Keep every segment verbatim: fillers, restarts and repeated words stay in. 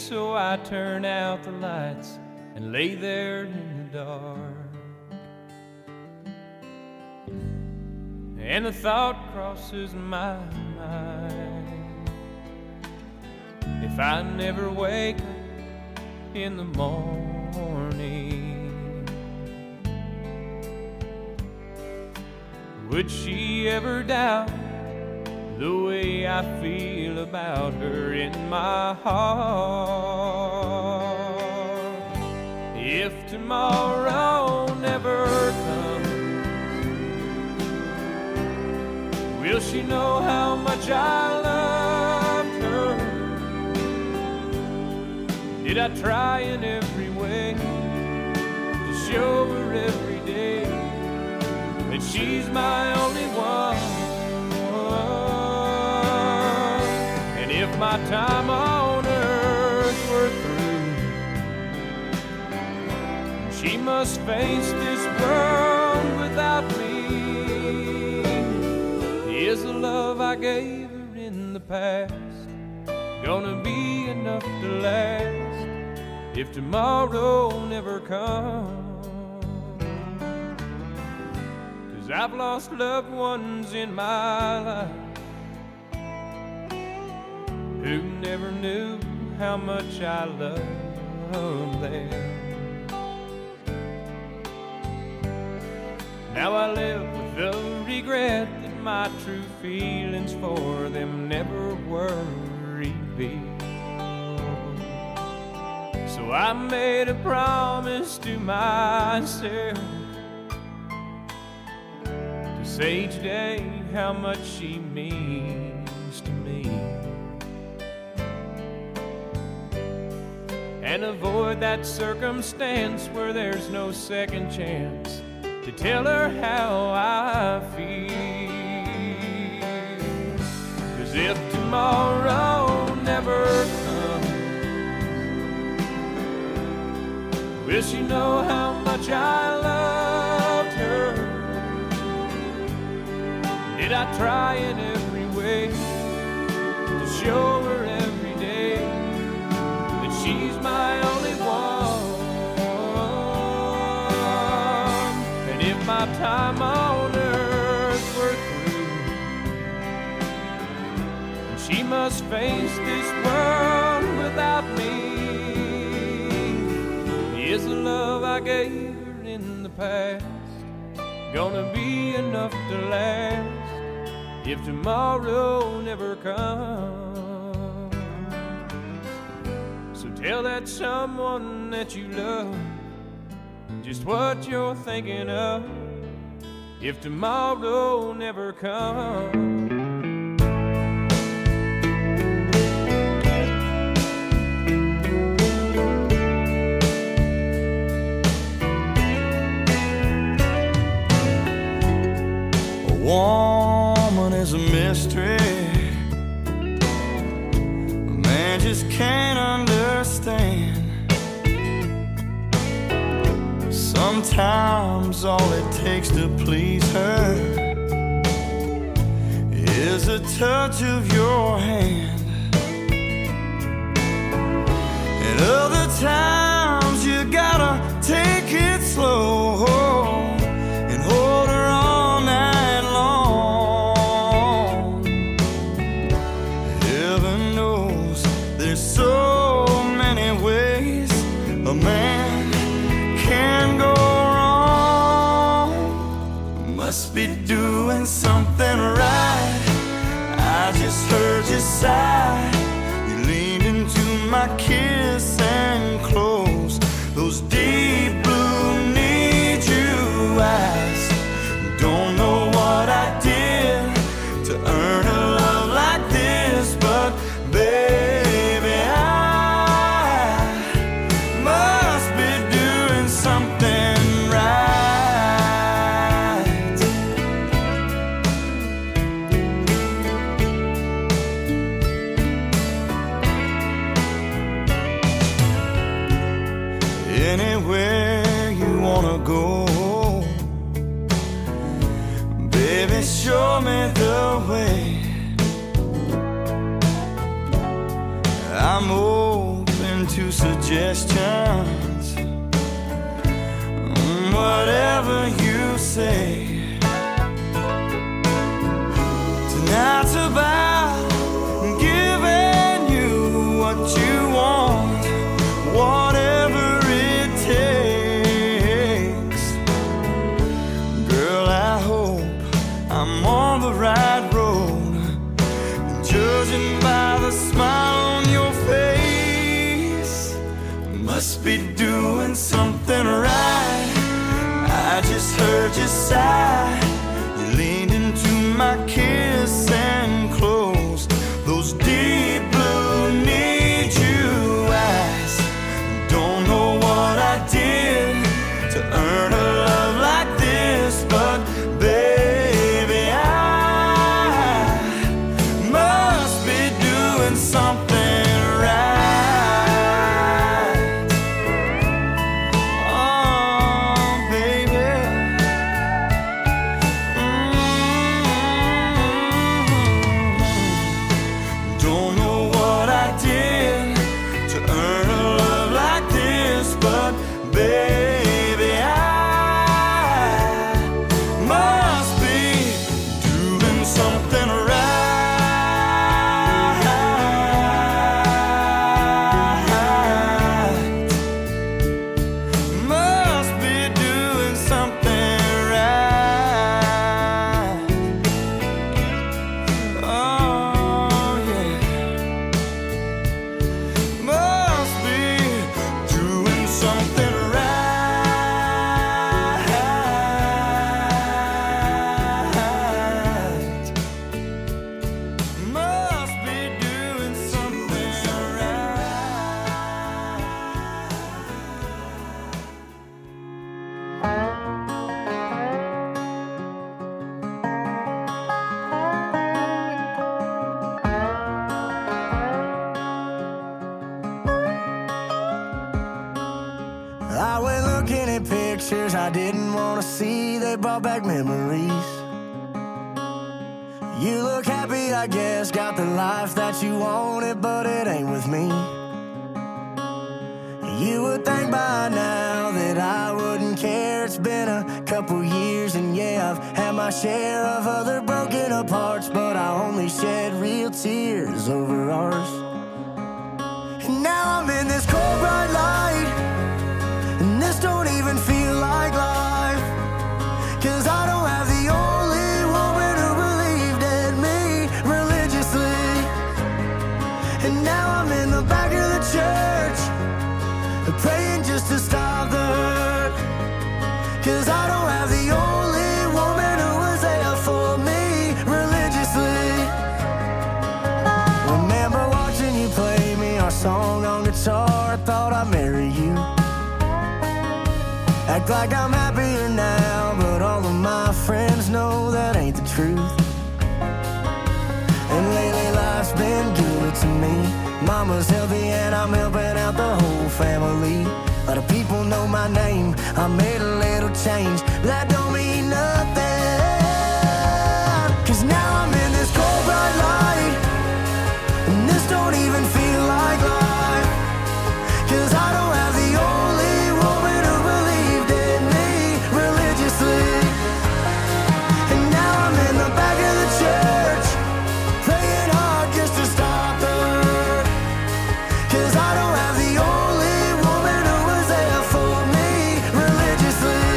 so I turn out the lights and lay there in the dark. And the thought crosses my mind, if I never wake up in the morning, would she ever doubt the way I feel about her in my heart? If tomorrow never comes, will she know how much I loved her? Did I try in every way to show her every day that she's my only one? And if my time on earth were through, she must face this world without me, is the love I gave her in the past gonna be enough to last if tomorrow never comes? 'Cause I've lost loved ones in my life who never knew how much I loved them. Now I live with the regret that my true feelings for them never were revealed. So I made a promise to myself to say each day how much she means to me, and avoid that circumstance where there's no second chance to tell her how I feel. 'Cause if tomorrow never comes, will she know how much I loved her? Did I try in every way to show her every day that she's my only one? And if my time on earth were through, she must face this world without me, is the love I gave her in the past gonna be enough to last if tomorrow never comes? So tell that someone that you love just what you're thinking of if tomorrow never comes. Woman is a mystery a man just can't understand. Sometimes all it takes to please her is a touch of your hand, and other times you gotta take it slow and hold her all night long. Heaven knows there's so many ways a man can go wrong. Must be doing something right. I just heard you sigh. You leaned into my kiss and closed those deep blue need you eyes. Don't know what I did to earn a love like this, but baby, I must be doing something right. Anywhere you wanna go, baby, show me the way. I'm open to suggestions. Whatever you say, tonight's about giving you what you want, whatever it takes. Girl, I hope I'm on the right road, and judging by the smile on your face, must be doing something right. I just heard you sigh. You leaned into my kiss and closed those deep blue need you eyes. Don't know what I did to earn a love like this, but baby, I must be doing something right. I went looking at pictures I didn't want to see. They brought back memories. You look happy, I guess, got the life that you wanted, but it ain't with me. You would think by now that I wouldn't care. It's been a couple years, and yeah, I've had my share of other broken apart, but I only shed real tears over ours. And now I'm in this cold bright light, and this don't even feel like life, 'cause I don't have the only woman who believed in me religiously. And now I'm in the back of the church, praying just to stop the hurt, 'cause I don't have the only woman who was there for me religiously. Remember watching you play me our song on guitar, I thought I'd marry you. Act like I'm happier now, but all of my friends know that ain't the truth. And lately life's been good to me. Mama's healthy and I'm helping out the whole family. A lot of people know my name, I made a little change, but that don't mean nothing, 'cause now I'm in this cold bright light, and this don't even feel like life, 'cause I don't have the only woman who believed in me religiously. And now I'm in the back of the church, praying hard just to stop the hurt, 'cause I don't have the only woman who was there for me religiously.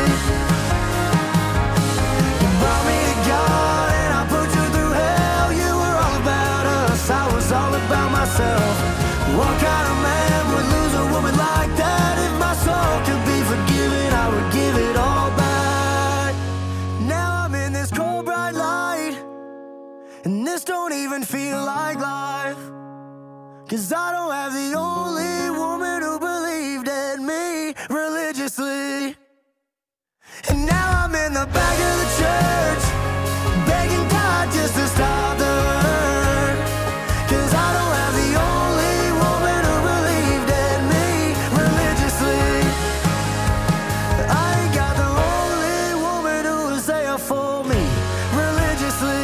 You brought me to God and I put you through hell. You were all about us, I was all about myself. What kind of man would lose a woman like that? If my soul could be forgiven, I would give it all back. Now I'm in this cold bright light, and this don't even feel like life, 'cause I don't have the only woman who believed in me religiously. And now I'm in the back of the church, begging God just to stop the hurt, 'cause I don't have the only woman who believed in me religiously. I ain't got the only woman who was there for me religiously.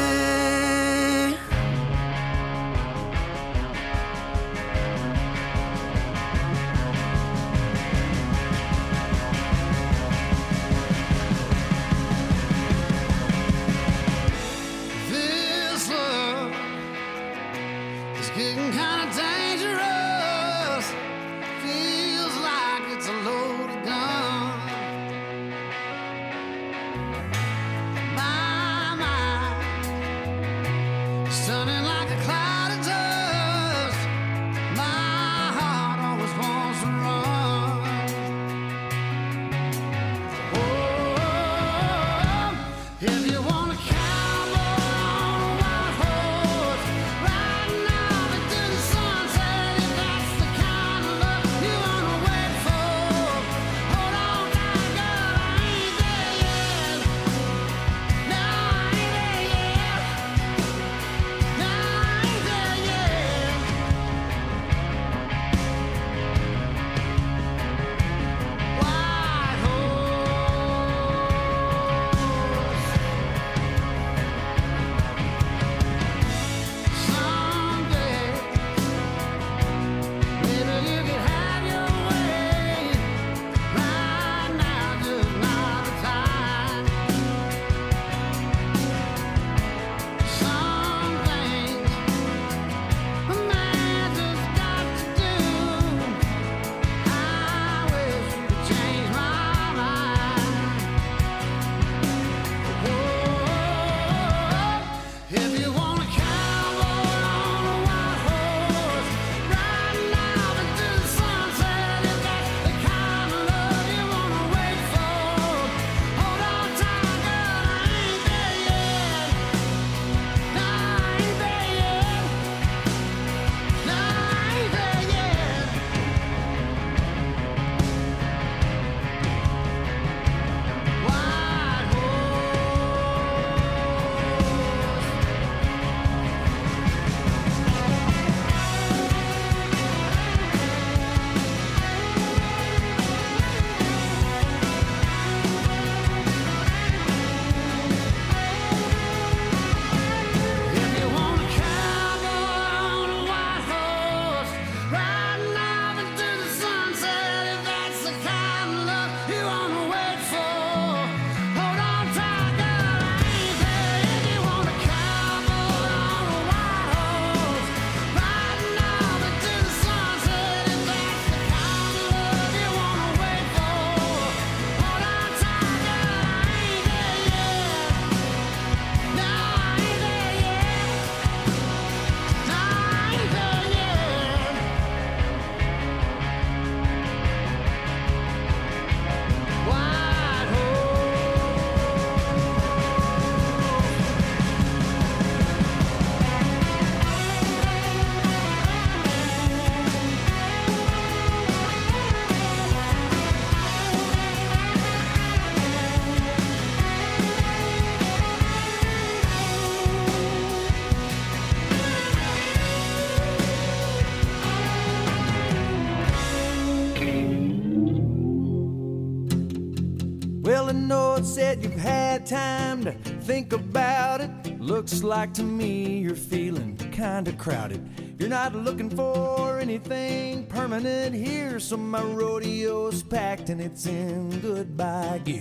Well, I know it said you've had time to think about it. Looks like to me you're feeling kinda crowded. You're not looking for anything permanent here, so my rodeo's packed and it's in goodbye gear.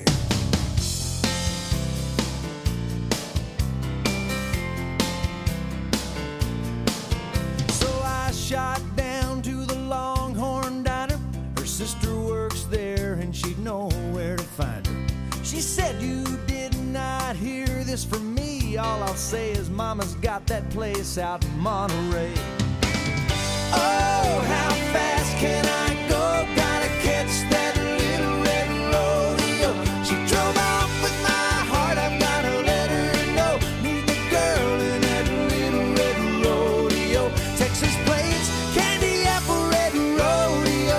So I shot down to the Longhorn Diner. Her sister works there and she'd know where to find her. She said, you did not hear this from me. All I'll say is Mama's got that place out in Monterey. Oh, how fast can I go? Gotta catch that little red rodeo. She drove off with my heart, I've gotta let her know. Need the girl in that little red rodeo. Texas plates, candy apple red rodeo.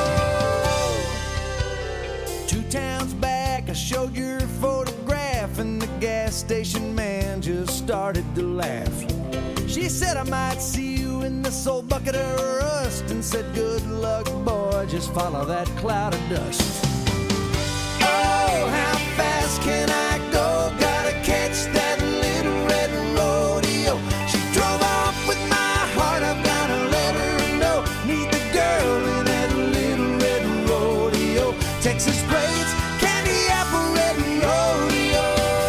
Two towns back, I showed your photograph, and the gas station man just started to laugh. She said I might see you in this old bucket of rust, and said good luck boy, just follow that cloud of dust. Oh, how fast can I go? Gotta catch that little red rodeo. She drove off with my heart, I've gotta let her know. Need the girl in that little red rodeo. Texas plates, candy apple red rodeo.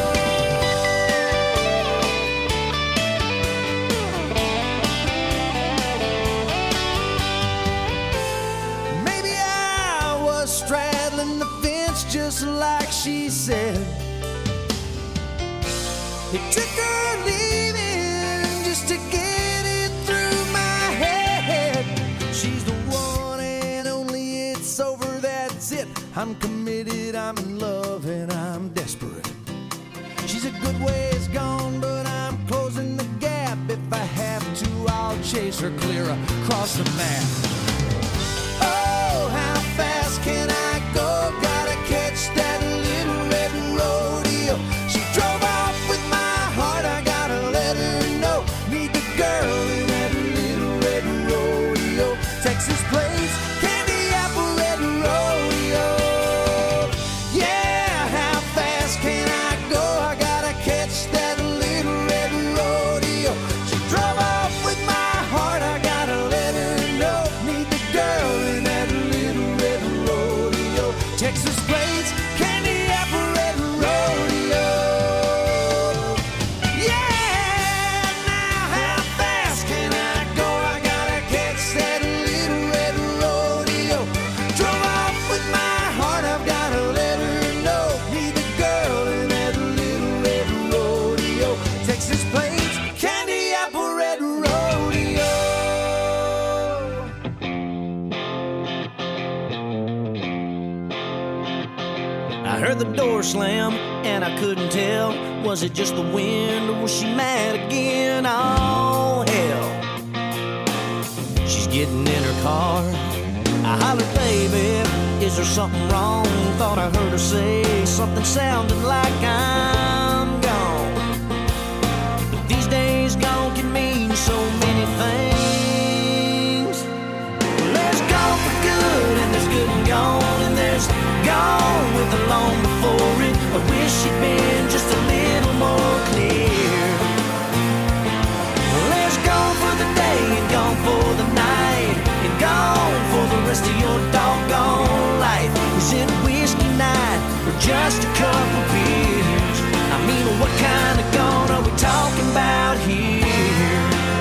Straddling the fence just like she said. It took her leaving just to get it through my head. She's the one and only, it's over, that's it. I'm committed, I'm in love, and I'm desperate. She's a good ways gone, but I'm closing the gap. If I have to, I'll chase her clear across the map. Oh, how fast can I go? Gotta catch that little red rodeo. She drove off with my heart, I gotta let her know. Need the girl in that little red rodeo. Texas plates, candy apple red rodeo. Yeah, how fast can I go? I gotta catch that little red rodeo. She drove off with my heart, I gotta let her know. Need the girl in that little red rodeo. Texas plates, candy apple red rodeo. Yeah, now how fast can I go? I gotta catch that little red rodeo. Drove off with my heart, I've gotta let her know. Need the girl in that little red rodeo. Texas plates, candy apple red rodeo. I heard the door slam and I couldn't tell. Was it just the wind or was she mad again? Oh hell. She's getting in her car. I hollered, baby, is there something wrong? Thought I heard her say something sounding like I'm gone. But these days gone can mean so many things. There's gone for good and there's good and gone, and there's gone with the long before it. I wish she'd been just a little more clear. Well, there's gone for the day and gone for the night, and gone for the rest of your doggone life. Is it whiskey night or just a couple beers? I mean, what kind of gone are we talking about here?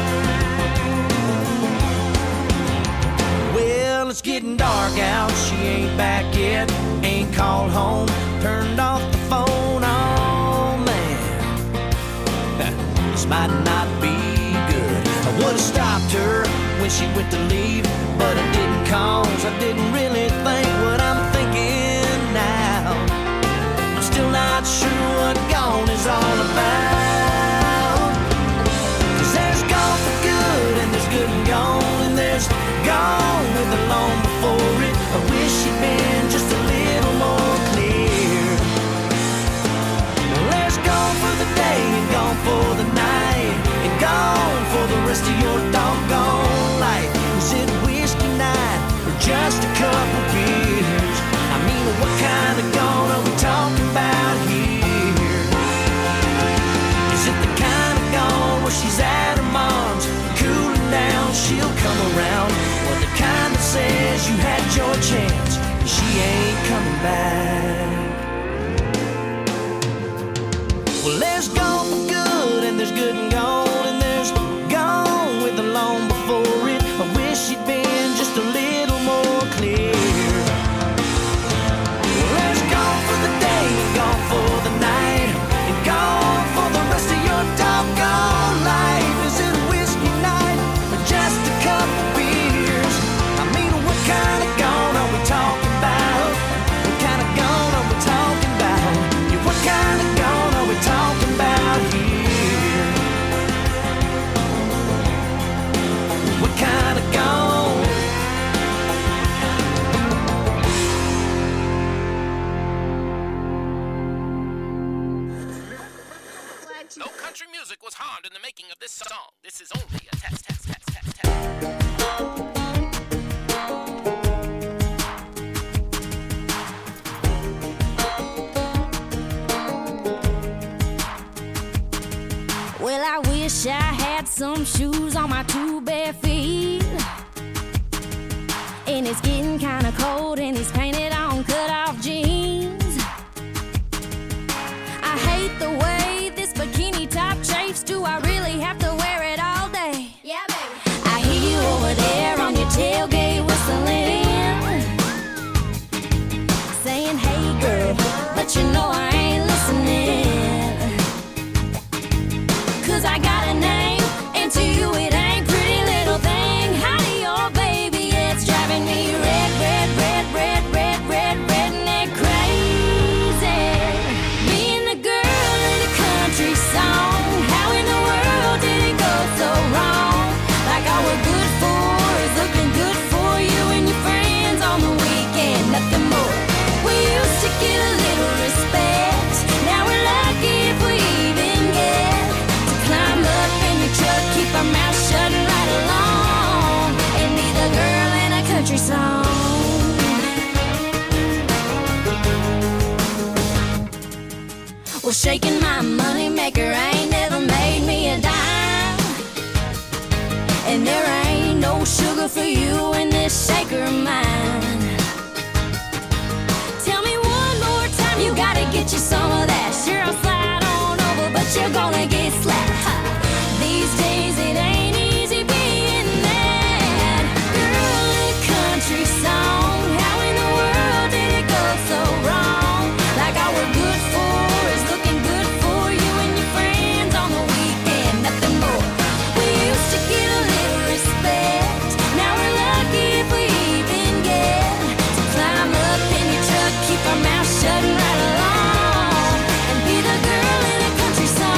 Well, it's getting dark out, she ain't back yet. Ain't called home, turned off the phone, oh man. This might not be good. I would've stopped her when she went to leave, but I didn't, cause I didn't really think what I'm thinking now. I'm still not sure what gone is all about. Cause there's gone for good and there's good and gone, and there's gone with the long before it. I wish she'd been just a little more clear. Well, there's gone for the day and gone for the night, and gone for the rest of your doggone life. Is it whiskey night or just a couple cause you had your chance, and she ain't coming back. Well, there's gone for good, and there's good and gone, and there's gone with the long before it. I wish you'd been just a little more clear. Well, there's gone for the day, and gone for the night, and gone for the rest of your doggone life. Is it a whiskey night, or just a couple beers? I mean, what kind of gone are we talking about? What kind of gone are we talking about? Yeah, what kind of gone are we talking about here? What kind of gone? No country music was harmed in the making of this song. This is only a test, test, test, test, test. Well, I wish I had some shoes on my two bare feet. And it's getting kinda cold in these painted on cut-off jeans. I hate the way this bikini top chafes. Do I really have to wear it all day? Yeah, baby. I hear you over there on your tailgate whistling, saying, hey girl, but you know I ain't listening. Cause I got a name, and to you it ain't pretty little thing. Howdy, oh baby, it's driving me red, red, red, red, red, red, redneck crazy. Being the girl in a country song, how in the world did it go so wrong? Like all we're good for is looking good for you and your friends on the weekend, nothing more. We used to get a little respect, now we're lucky if we even get to climb up in your truck, keep our mouth shut and ride along, and be the girl in a country song. Well, shaking my money maker ain't never made me a dime, and there ain't no sugar for you in this shaker of mine. Tell me one more time, you gotta get you some of that. Sure, I'll slide on over, but you're gonna get slapped. Ha. These days it ain't easy being that girl in a country song. How in the world did it go so wrong? Like all we're good for is looking good for you and your friends on the weekend, nothing more. We used to get a little respect, now we're lucky if we even get to climb up in your truck, keep our mouth shut and ride along, and be the girl in a country song.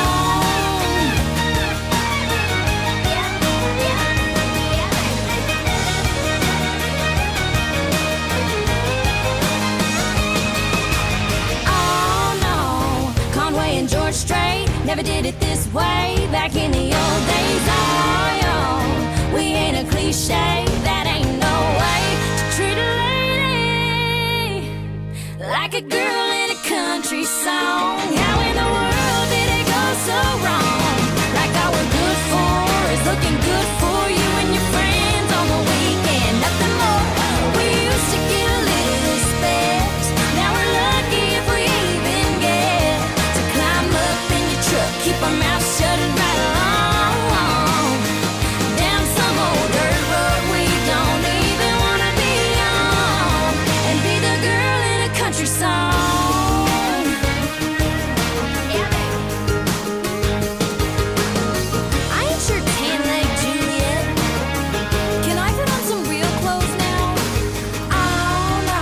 Oh no, Conway and George Strait never did it this way back in the old days. Oh, yo, we ain't a cliche, that ain't no way to treat a lady like a girl in a country song. How in the world did it go so wrong? Like all we're good for is looking good for you and your friends on the weekend, nothing more. We used to get a little respect, now we're lucky if we even get to climb up in your truck, keep our mouth shut and ride along, down some old dirt road we don't even wanna be on, and be the girl in a country song. Yeah, baby. I ain't your tan-leg Juliet. Can I put on some real clothes now? Oh no.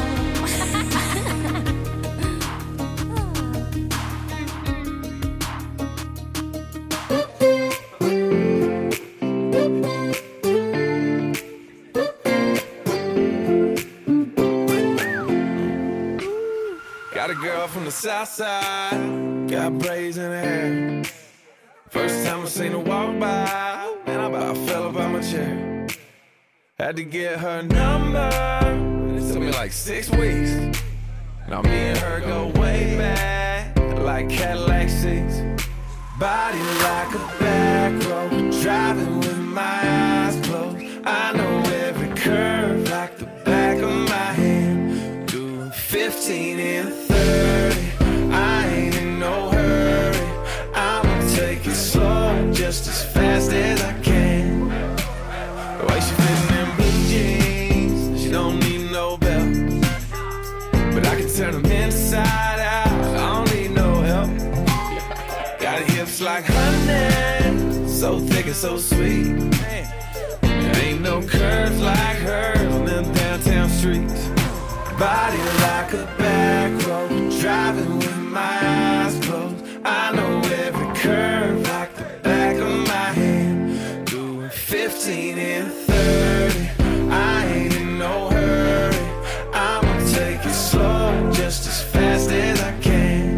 Got a girl from the south side, got braids in her hair. First time I seen her walk by, man, I about fell up out my chair. Had to get her number, it took me like six weeks. Now me and her go way back, like Cadillac seats. Body like a back road, driving with my eyes closed. I know every curve like the back of my hand. Doing fifteen and thirty, I ain't in no hurry. I'ma take it slow, just as fast as I can. The way she fitting in blue jeans, she don't need no belt, but I can turn them inside out, I don't need no help. Got hips like honey, so thick and so sweet. There ain't no curves like hers on them downtown streets. Body like a back road, driving with my eyes closed. I know every curve like the back of my hand. Doing fifteen and thirty, I ain't in no hurry. I'ma take it slow, just as fast as I can.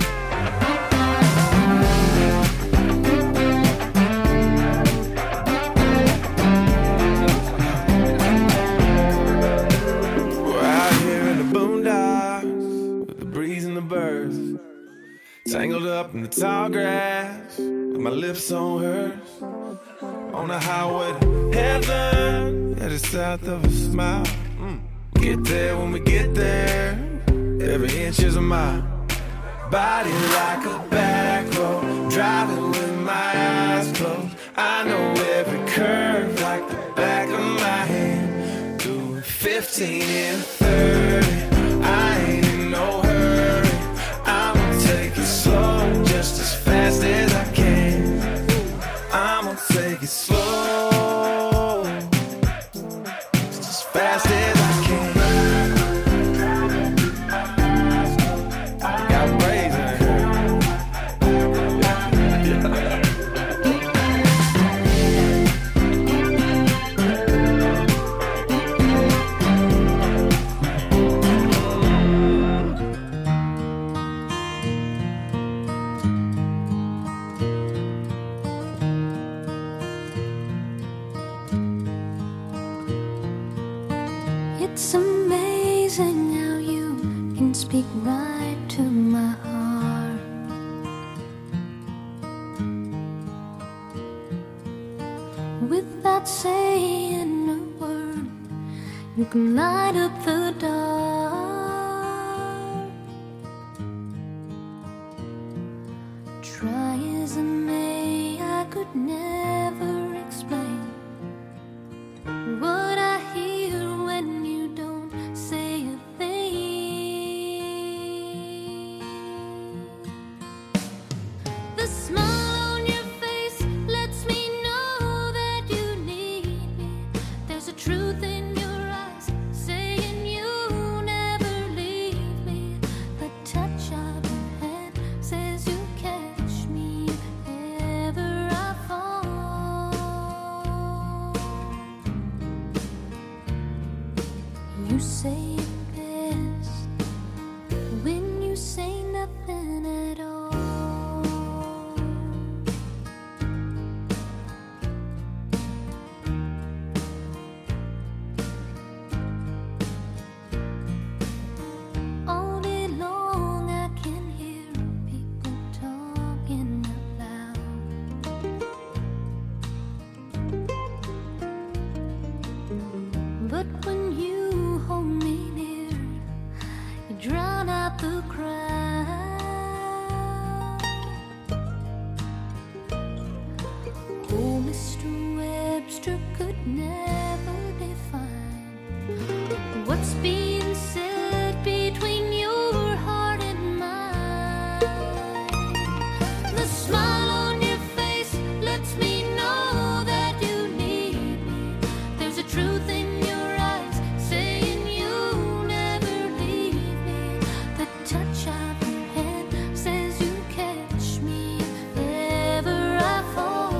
Tangled up in the tall grass, with my lips on hers. On the highway to heaven, headed south of a smile. Mm. Get there when we get there, every inch is a mile. Body like a back road, driving with my eyes closed. I know every curve like the back of my hand. Doing fifteen and thirty, I ain't in no hurry. I'ma take it slow, just as fast as I can. I'ma take it slow, just as fast as I can. Got braids in her. It's amazing how you can speak right to my heart. Without saying a word, you can light up the dark. Try as I may, I could never explain what I hear when you don't say a thing. The smile on your face lets me know that you need me. There's a truth in your eyes saying you never leave me. The touch of your hand says you catch me if ever I fall. You say it best when you say nothing at all. All day long I can hear people talking out loud, but when you hold me near, you drown out the crowd. Oh, Mister Webster could never define what's being said between your heart and mine. The smile on your face lets me know that you need me. There's a truth in your eyes saying you never leave me. The touch of your hand says you catch me if ever I fall.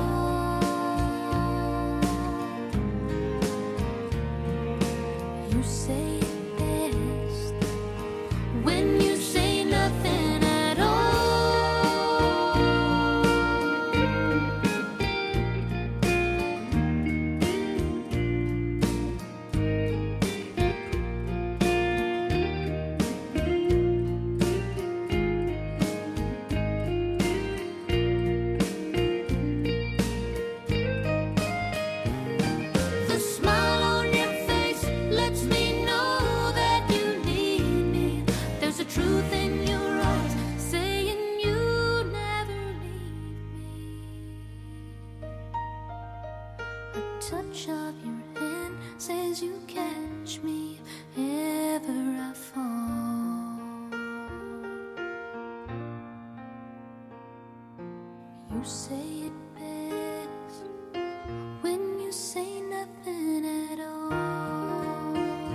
You say it best when you say nothing at all. The smile on your face say it best when you say nothing at all.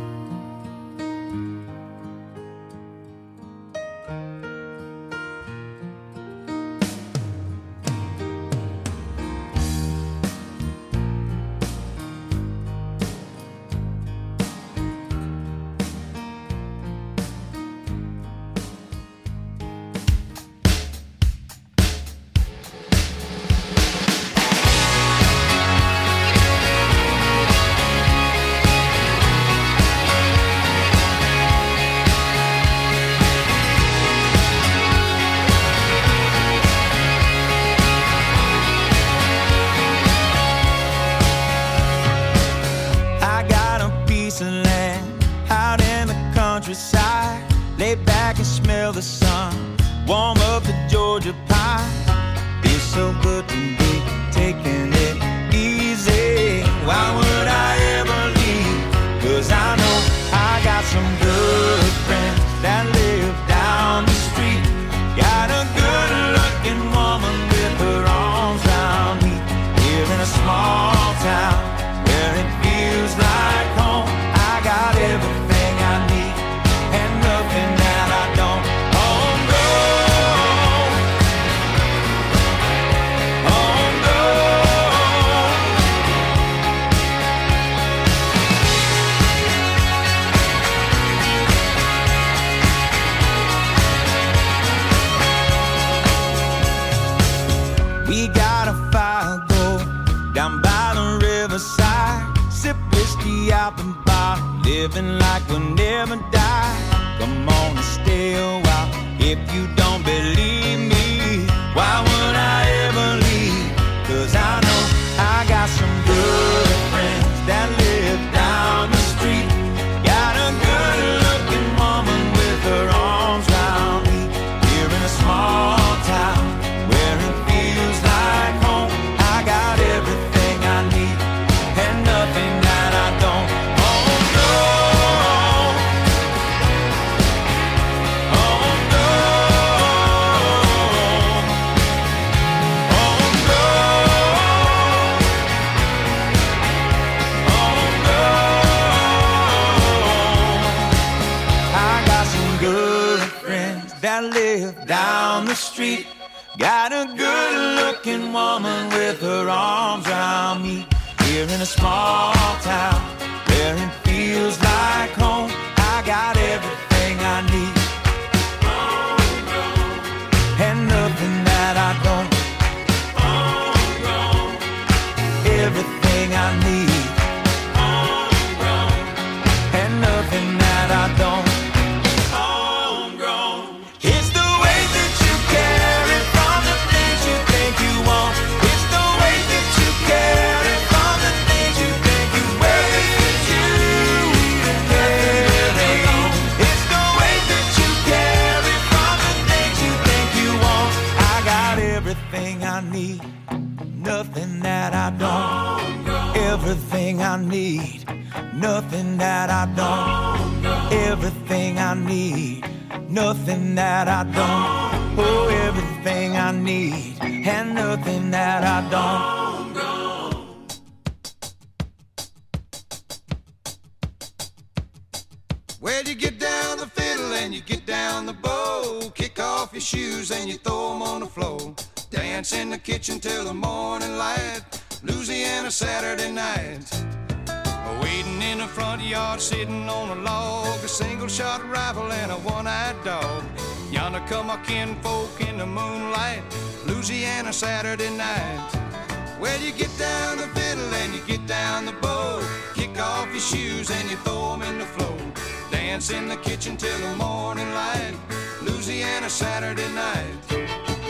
I got a piece of land out in the countryside. Lay back and smell the sun, warm up the Georgia pie. Feels so good to be taking it easy. Why would I ever leave? Cause I know I got some good friends that live down the street. Got a good looking woman with her arms around me. Here in a small town where it feels like home. I got everything I need and nothing that I don't. Home grown, home grown. We got a fire go down by the riverside. Sip whiskey out the bar, living like we'll never die. Come on and stay a while if you don't believe me. Why would I ever leave? Cause I know I got some good friends that live down the street. Got a good looking woman with her arms round me. Here in a small town where it feels like home. I got everything I need and nothing that I don't. Oh no, oh no, oh no, oh no. I got some good friends that live down the street. Got a good looking woman with her arms around me. Here in a small town where it feels like home. I got everything I need and nothing that I don't. Everything I need and nothing that I don't. It's the way that you carry from the things you think you want. It's the way that you carry from the things you think you wear. It's you even carry. It's the way that you carry from the things you think you want. I got everything I need, nothing that I don't. Everything I need, nothing that I don't. Everything I need, nothing that I don't. Oh, everything I need and nothing that I don't. Well, you get down the fiddle and you get down the bow. Kick off your shoes and you throw them on the floor. Dance in the kitchen till the morning light. Louisiana Saturday night. Waiting in the front yard, sitting on a log. A single shot rifle and a one-eyed dog. Yonder come my kinfolk in the moonlight. Louisiana Saturday night. Well, you get down the fiddle and you get down the bow. Kick off your shoes and you throw them in the floor. Dance in the kitchen till the morning light. Louisiana Saturday night.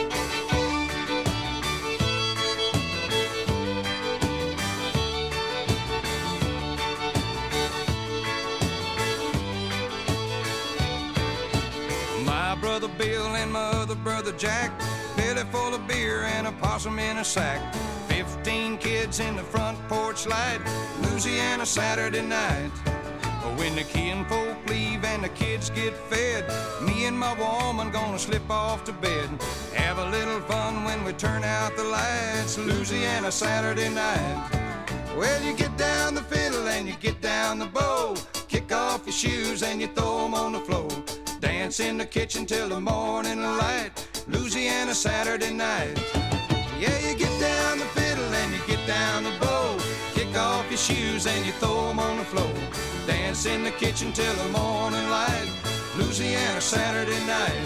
My brother Bill and my other brother Jack, belly full of beer and a possum in a sack. Fifteen kids in the front porch light, Louisiana Saturday night. When the kinfolk leave and and the kids get fed, me and my woman gonna slip off to bed. Have a little fun when we turn out the lights, Louisiana Saturday night. Well, you get down the fiddle and you get down the bow, kick off your shoes and you throw 'em on the floor. Dance in the kitchen till the morning light, Louisiana Saturday night. Yeah, you get down the fiddle and you get down the bow, kick off your shoes and you throw 'em on the floor. Dance in the kitchen till the morning light, Louisiana Saturday night.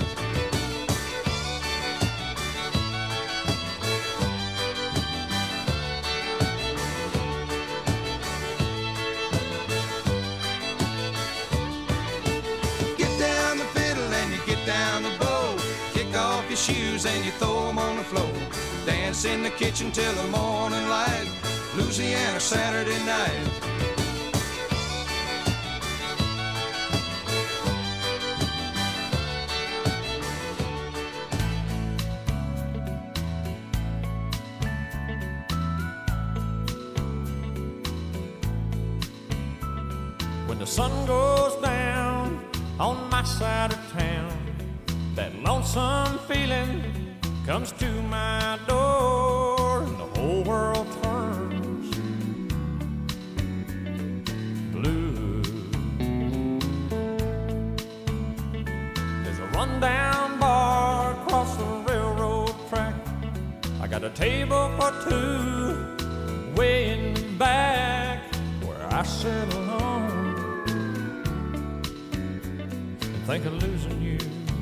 Down the bow, kick off your shoes and you throw 'em on the floor. Dance in the kitchen till the morning light, Louisiana Saturday night. When the sun goes down on my side of town, that lonesome feeling comes to my door, and the whole world turns blue. There's a rundown bar across the railroad track. I got a table for two way in the back where I sit alone and think of losing you.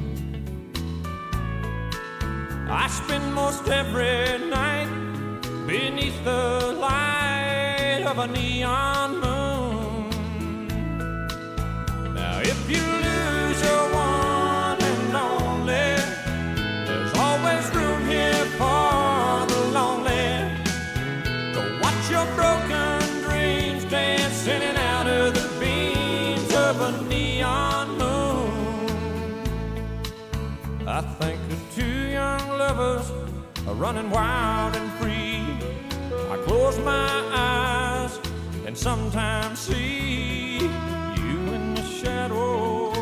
I spend most every night beneath the light of a neon moon. Now if you lose your one and only, there's always room here for the lonely. Go watch your broken dreams dance in and out of the beams of a neon moon. I think of two young lovers are running wild and free. I close my eyes and sometimes see you in the shadows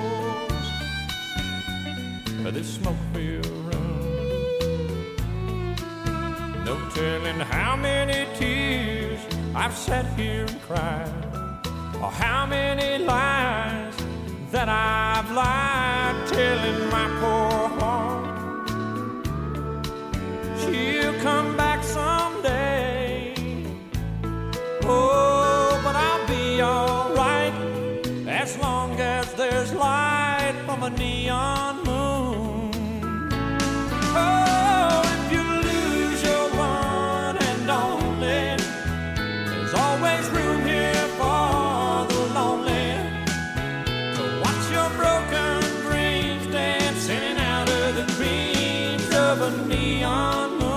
of this smoke-filled room. No telling how many tears I've sat here and cried, or how many lies that I've lied, telling my poor heart she'll come back someday. Oh, but I'll be alright as long as there's light from a neon moon. Oh, if you lose your one and only, there's always room here for the lonely. So watch your broken dreams dance in and out of the dreams of a neon moon.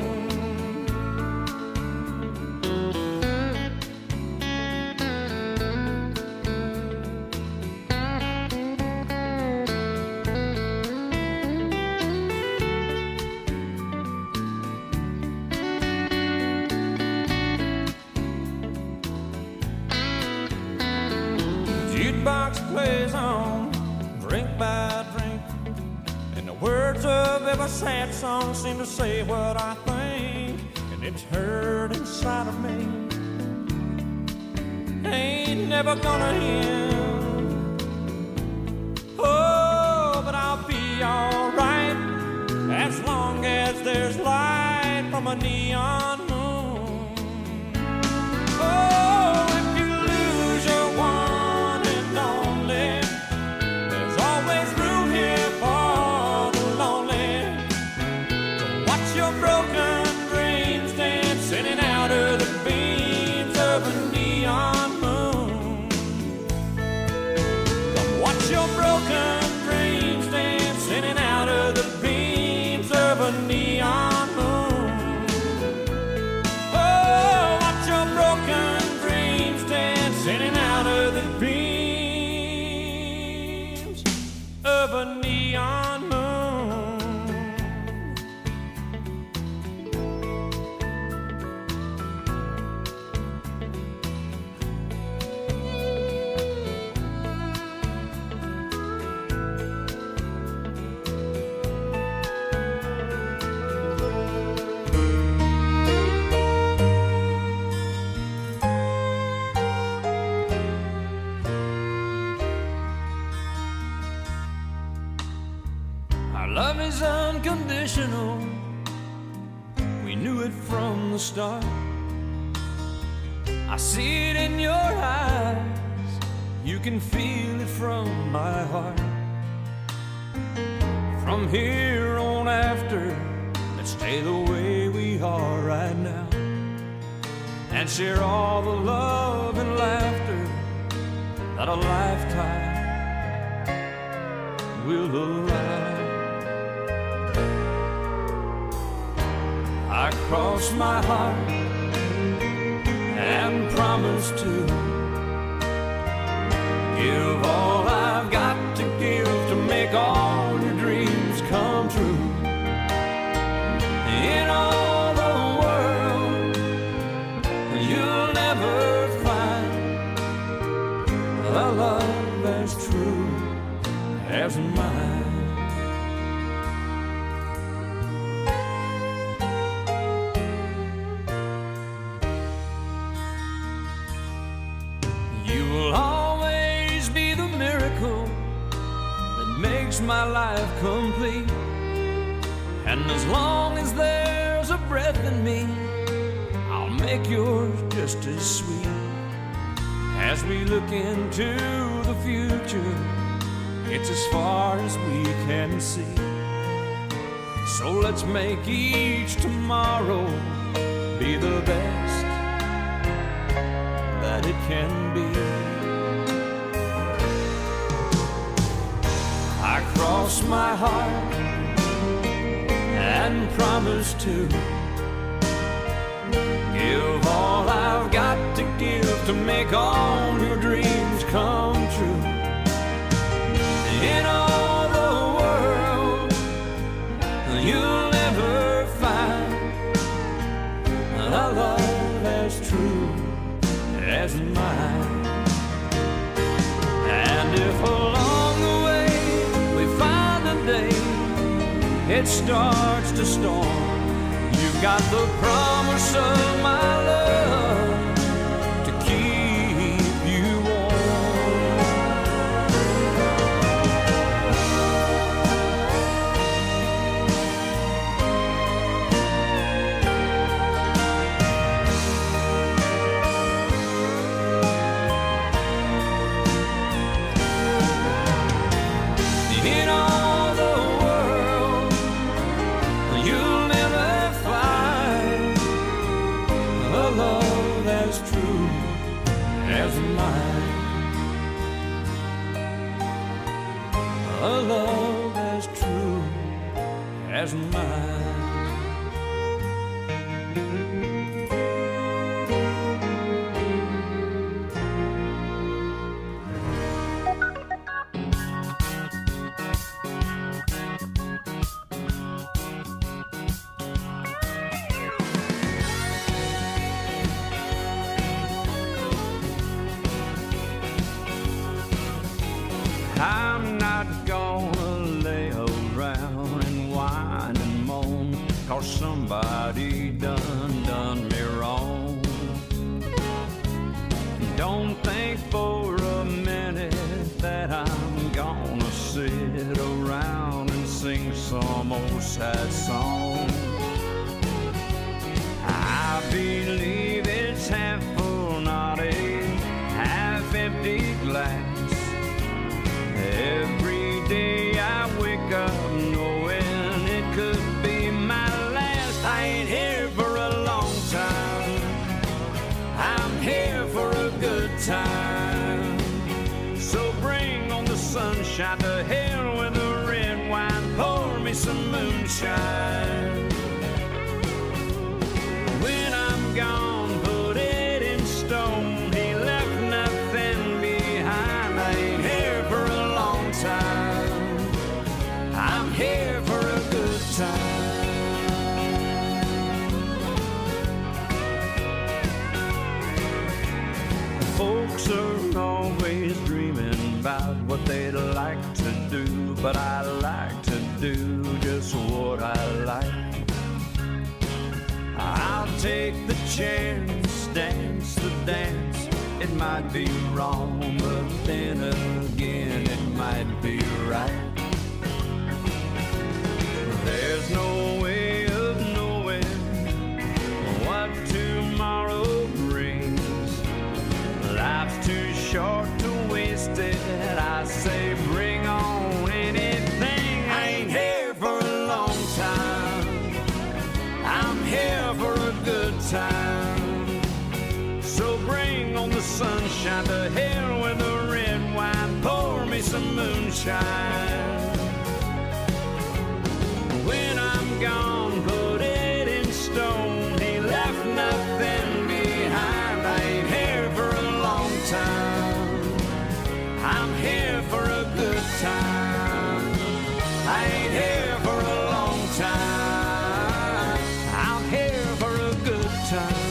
Jukebox plays on, drink by drink, and the words of every sad song seem to say what I think, and it's hurt inside of me. Ain't never gonna end. Oh, but I'll be alright as long as there's light from a neon moon. Oh, if you lose your one and only, there's always room here for the lonely. So watch your broken dreams dance in and out of the beams of a neon moon. Come watch your broken dreams dance in and out of the beams of a neon moon. Oh, watch your broken dreams dance in and out of the beams of a neon moon. Love is unconditional. We knew it from the start. I see it in your eyes. You can feel it from my heart. From here on after, let's stay the way we are right now, and share all the love and laughter that a lifetime will allow. I cross my heart and promise to give all I've got to give to make all your dreams come true. In all the world, you'll never find a love as true as mine. You will always be the miracle that makes my life complete. And as long as there's a breath in me, I'll make yours just as sweet. As we look into the future, it's as far as we can see. So let's make each tomorrow be the best that it can be. I cross my heart and promise to give all I've got to give to make all your dreams come true. In all the world, you'll never find a love as true as mine. And if along the way we find a day it starts to storm, you've got the promise of my love to keep you warm. In all the world, you'll never find a love as true as mine. A love as true as mine. I'm not gonna lay around and whine and moan, 'cause somebody done done me wrong. Don't think for a minute that I'm gonna sit around and sing some old sad song. I believe it's half full, not a half empty glass. Every day I wake up knowing it could be my last. I ain't here for a long time, I'm here for a good time. So bring on the sunshine, to hell with the red wine, pour me some moonshine. When I'm gone, put it in stone, he left nothing behind. I ain't here for a long time, I'm here for a good time. Folks are always dreaming about what they'd like to do, but I like to do just what I like. I'll take the chance, dance the dance. It might be wrong, but then again it might be right. right, I say bring on anything. I ain't here for a long time, I'm here for a good time. So bring on the sunshine, to hell with the red wine, pour me some moonshine. When I'm gone, put it in stone, he left nothing behind. I ain't here for a long time, I'm here for a good time. I ain't here for a long time, I'm here for a good time.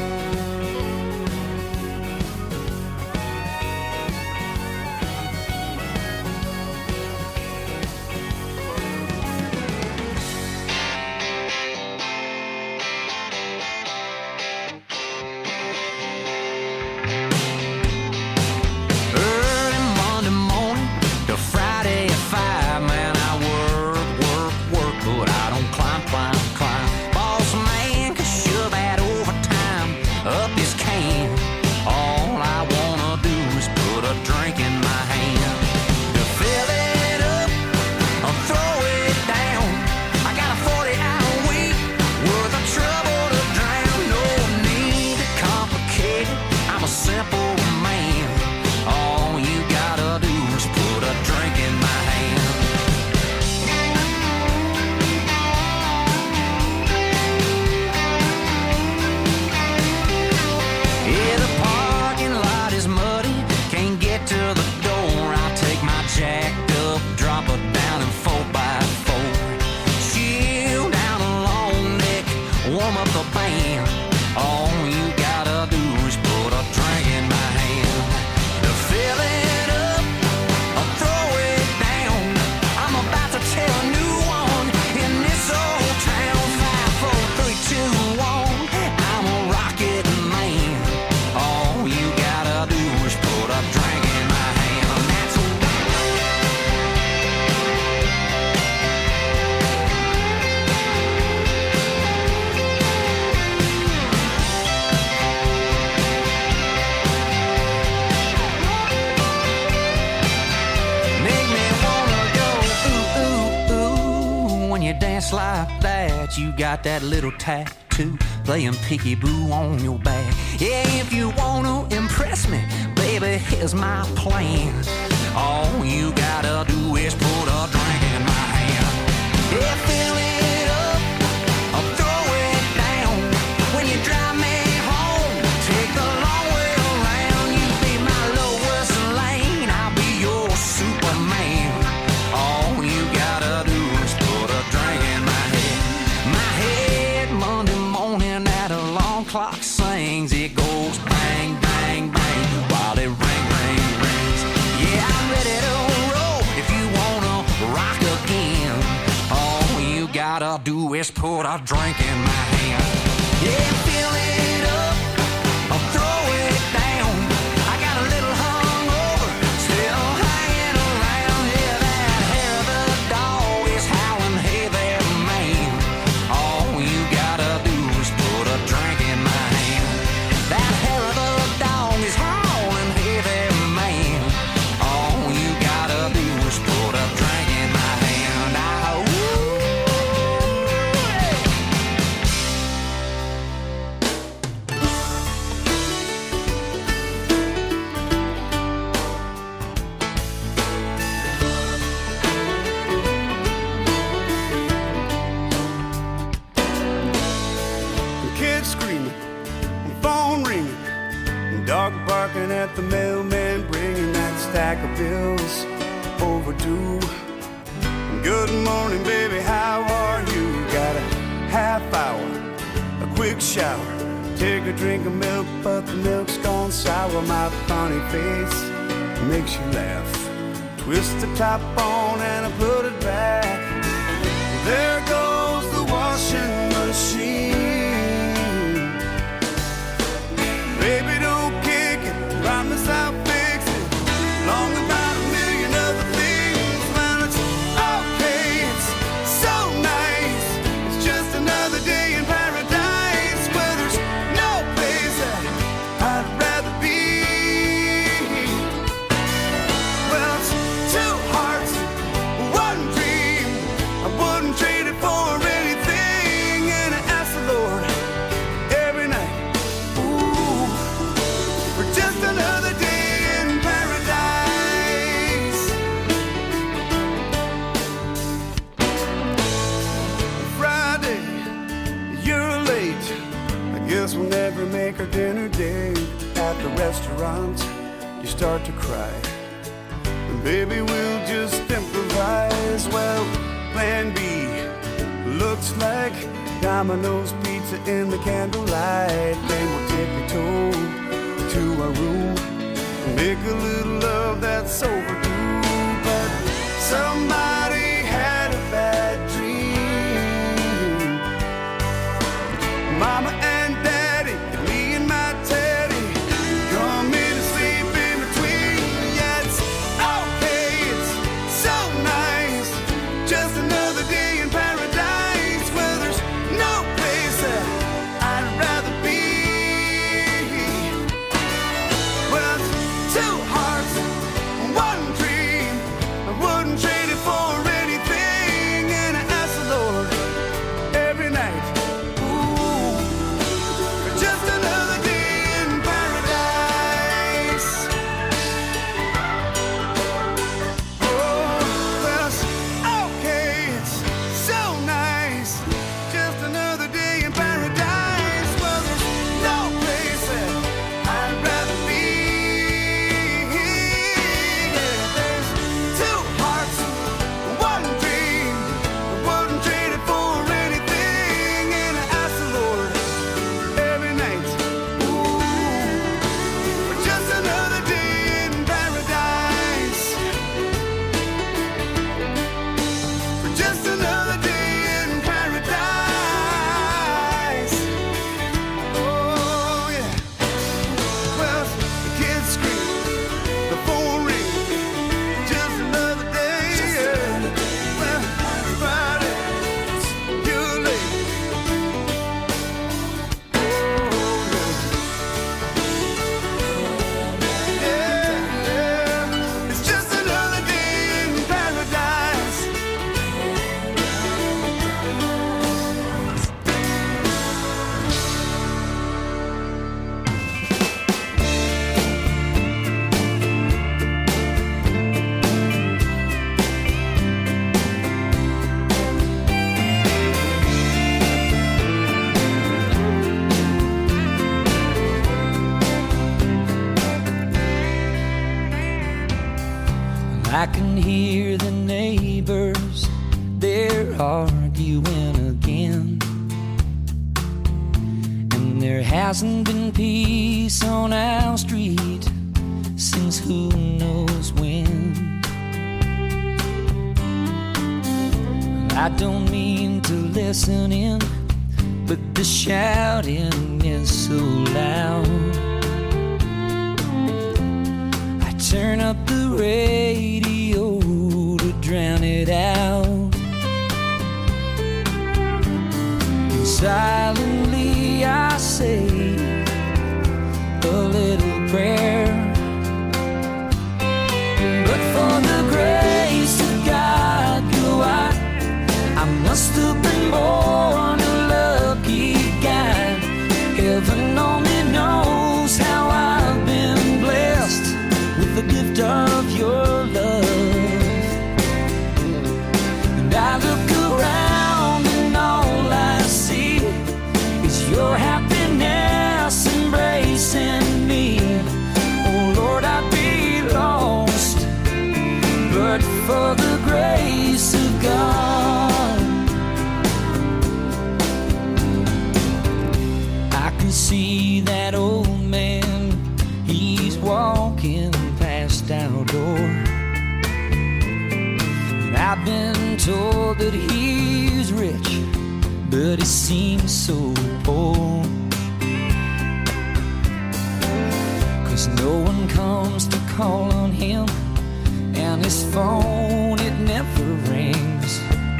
Like that, you got that little tattoo playing peekaboo on your back. Yeah, if you wanna impress me, baby, here's my plan. All you gotta do is put a drink in my hand. Yeah, fill it up or throw it down. When you drive me home, take the long way around. You be my lowest lane, I'll be your Superman. All you gotta do is put a drink in my head. My head Monday morning at alarm clock sings. It goes bang, bang, bang while it ring, ring, rings. Yeah, I'm ready to roll if you wanna rock again. All you gotta do is put a drink in my hand. Yeah, fill it up or throw it down. I got a little hungover, still hanging around. Yeah, that hair of the dog is howling, hey there, man. All you gotta do is put a drink in my hand. That hair of the dog is howling, hey there, man. All you gotta do is put a drink in my hand. Ah, ooh. Kids screaming, phone ringing, dog barking at the mailman, bringing that stack of bills overdue. Good morning, baby, how are you? Got a half hour, a quick shower, take a drink of milk, but the milk's gone sour. My funny face makes you laugh. Twist the top on and I put it back. There goes the washing machine. Baby, don't kick it, promise I'll fix it. Long about a million other things, man, it's okay, it's so nice. It's just another day in paradise, where there's no place that I'd rather be. Well, Domino's pizza in the candlelight. Then we'll tippy-toe to our room, make a little love that's overdue. But somebody had a bad dream. Mama and Daddy, me and my Teddy, come in and sleep in between. Yeah, it's okay, it's so nice, just another day in paradise, where there's no place that I'd rather be. Well, it's two hearts, one dream, I wouldn't trade it for anything. And I ask the Lord every night, ooh, for just another day in paradise. Oh, well, it's okay, it's so nice, just another day in paradise. Well, there's no place that I'd rather be. Yeah, there's two hearts, one dream, I wouldn't trade it for anything. And I ask the Lord every night, ooh, for just another day in paradise, for just another day in paradise. Oh yeah. Well, the kids scream, the phone rings, just another day. Yeah. Well, it's Friday, you're late. Oh yeah, yeah. It's just another day in paradise. I can hear the neighbors, they're arguing again. And there hasn't been peace on our street since who knows when. I don't mean to listen in, but the shouting is so loud. I turn up the radio to drown it out. And silently I say a little prayer. But for the grace of God, you are, I must have been born a lucky guy. Heaven only knows how I've been blessed with the gift of your love. And I look around and all I see is your happiness embracing me. Oh Lord, I'd be lost but for the grace of God. I can see that old man, he's walking past our door. And I've been told that he's rich, but he seems so poor. 'Cause no one comes to call on him, and his phone, it never rings.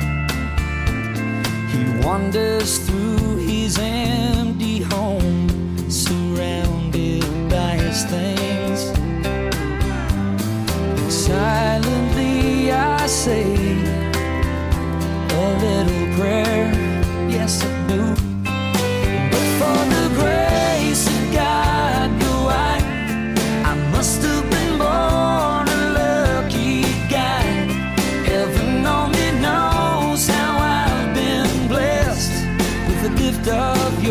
He wanders through his empty home, surrounded by his things. Silently I say a little prayer, yes I do. But for the grace of God, go I, I must have been born a lucky guy. Heaven only knows how I've been blessed with the gift of your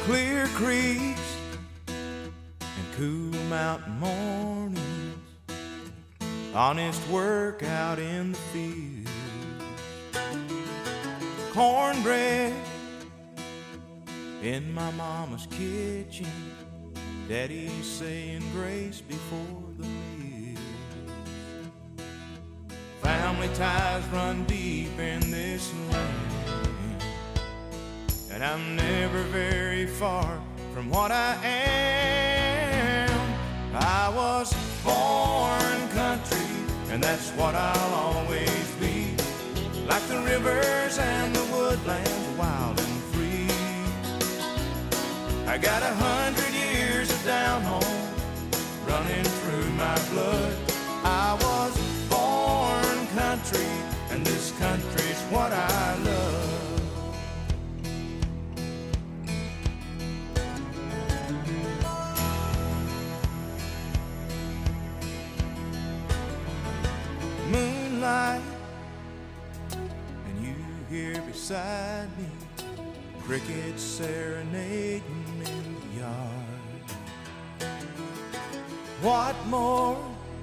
clear creeks and cool mountain mornings, honest work out in the field, cornbread in my mama's kitchen, Daddy saying grace before the meal. Family ties run deep in this land, and I'm never very far from what I am. I was born country, and that's what I'll always be. Like the rivers and the woodlands, wild and free. I got a hundred years of down home running through my blood. I was born country, and this country's what I love. Moonlight, and you here beside me, crickets serenading in the yard. What more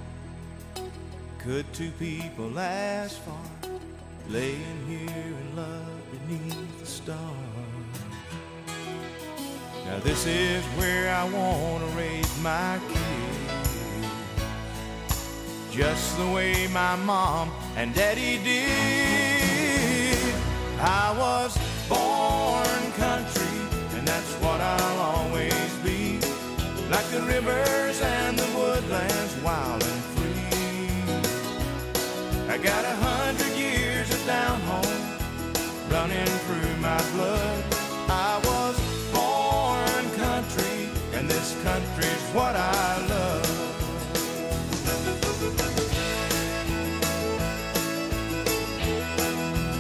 could two people ask for, laying here in love beneath the stars? Now this is where I want to raise my kids, just the way my mom and daddy did. I was born country, and that's what I'll always be. Like the rivers and the woodlands, wild and free. I got a